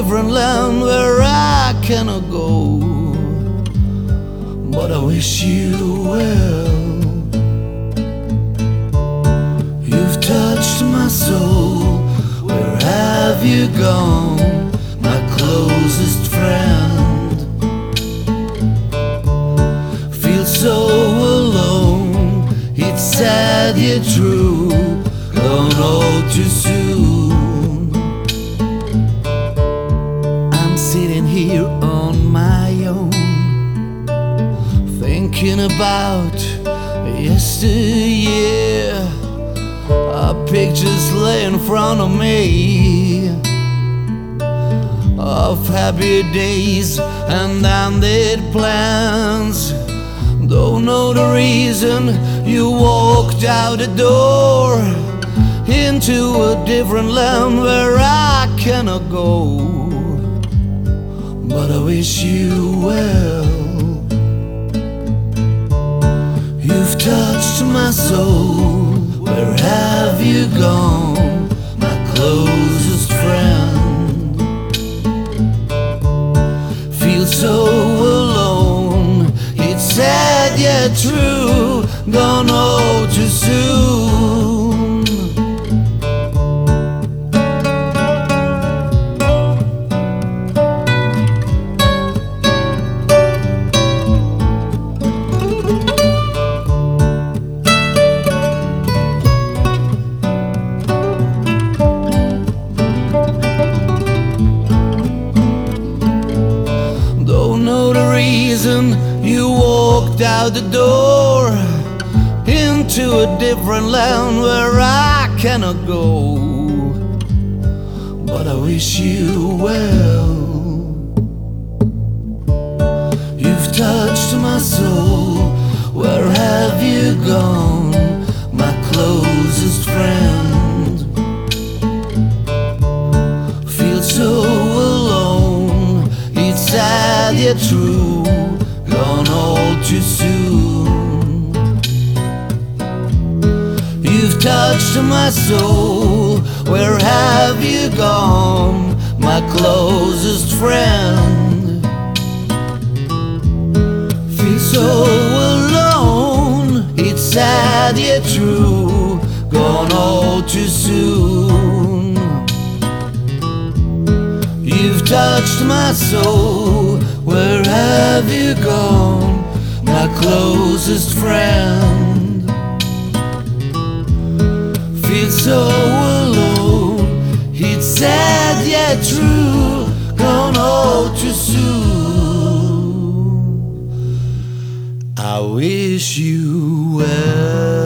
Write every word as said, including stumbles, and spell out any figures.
different land where I cannot go, but I wish you well. You've touched my soul, where have you gone, my closest friend? Feel so alone, it's sad yet true, gone all too soon. I'm sitting here on my own, thinking about yesteryear. Our pictures lay in front of me of happier days and ended plans. Don't know the reason you walked out the door into a different land where I cannot go, but I wish you well. You've touched my soul, where have you gone, my closest friend? Feel so alone, it's sad yet true, gone all too soon. You walked out the door into a different land where I cannot go, but I wish you well. You've touched my soul, where have you gone, my closest friend? Feel so alone, it's sad yet true, gone all too soon. You've touched my soul, where have you gone, my closest friend? Feel so alone, it's sad yet true, gone all too soon. You've touched my soul, where have you gone, my closest friend? Feel so alone, it's sad yet true, gone all too soon. I wish you well.